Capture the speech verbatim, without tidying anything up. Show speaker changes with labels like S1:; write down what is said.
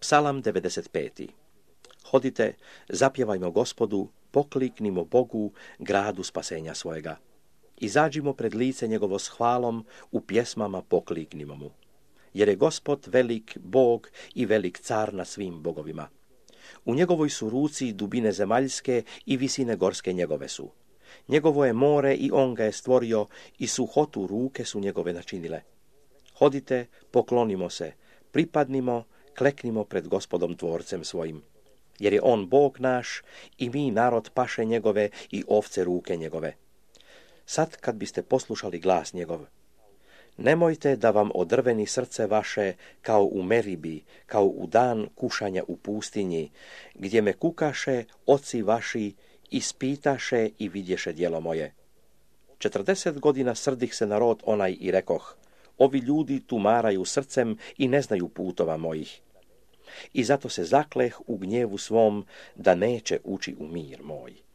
S1: Psalam devedeset pet. Hodite, zapjevajmo Gospodu, pokliknimo Bogu, gradu spasenja svojega. Izađimo pred lice njegovo s hvalom, u pjesmama pokliknimo mu. Jer je Gospod velik Bog i velik car na svim bogovima. U njegovoj su ruci dubine zemaljske i visine gorske njegove su. Njegovo je more i on ga je stvorio i suhotu ruke su njegove načinile. Hodite, poklonimo se, pripadnimo, kleknimo pred Gospodom tvorcem svojim. Jer je on Bog naš i mi narod paše njegove i ovce ruke njegove. Sad kad biste poslušali glas njegov, nemojte da vam odrveni srce vaše kao u Meribi, kao u dan kušanja u pustinji, gdje me kukaše oci vaši, ispitaše i vidješe djelo moje. Četrdeset godina srdih se narod onaj i rekoh, ovi ljudi tumaraju srcem i ne znaju putova mojih. I zato se zakleh u gnjevu svom da neće ući u mir moj.